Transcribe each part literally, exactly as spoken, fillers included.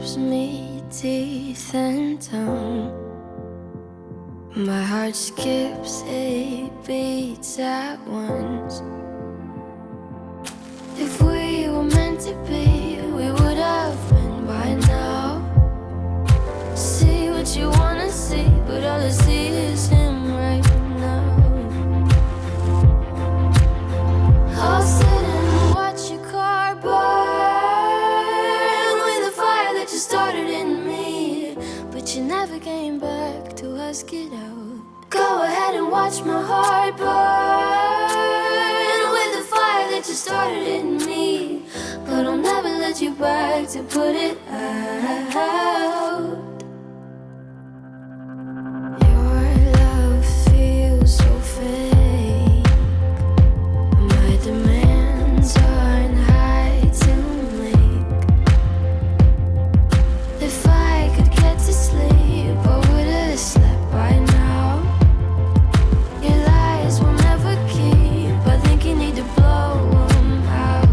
gives me teeth and tongue. My heart skips eight beats at once. If we were meant to be, we would have been by now. See what you wanna see, but all I see is him right now. I'll sit and watch your car burn with the fire that you started in me, but you never came back to ask it out. Go ahead and watch my heart burn with the fire that you started in me, but I'll never let you back to put it out. Your love feels so fake. My demands aren't high to make. If I could get to sleep, I would have slept by now. Your lies will never keep. I think you need to blow them out.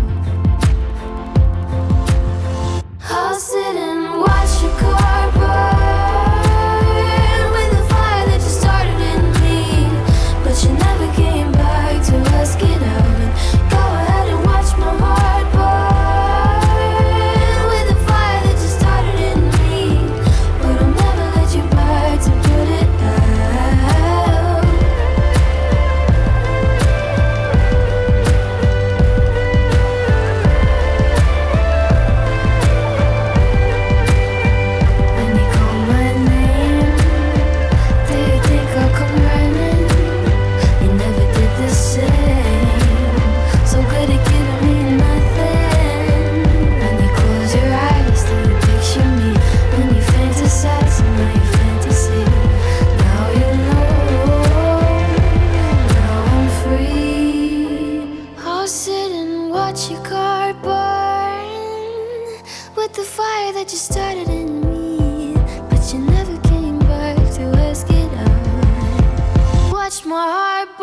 I'll sit and watch your car burn with the fire that you started in me, but you never came back to ask it out. Go ahead and watch my heart burn with the fire that you started in me, but I'll never let you back to put it out. When you call my name, do you think I'll come running? You never did the same. So good at giving me nothing. When you close your eyes, do you picture me? When you fantasize in my fantasy, now you know. Now I'm free. I'll sit and watch your car burn with the fire that you started in me, but you never came back to ask it out. Watch my heart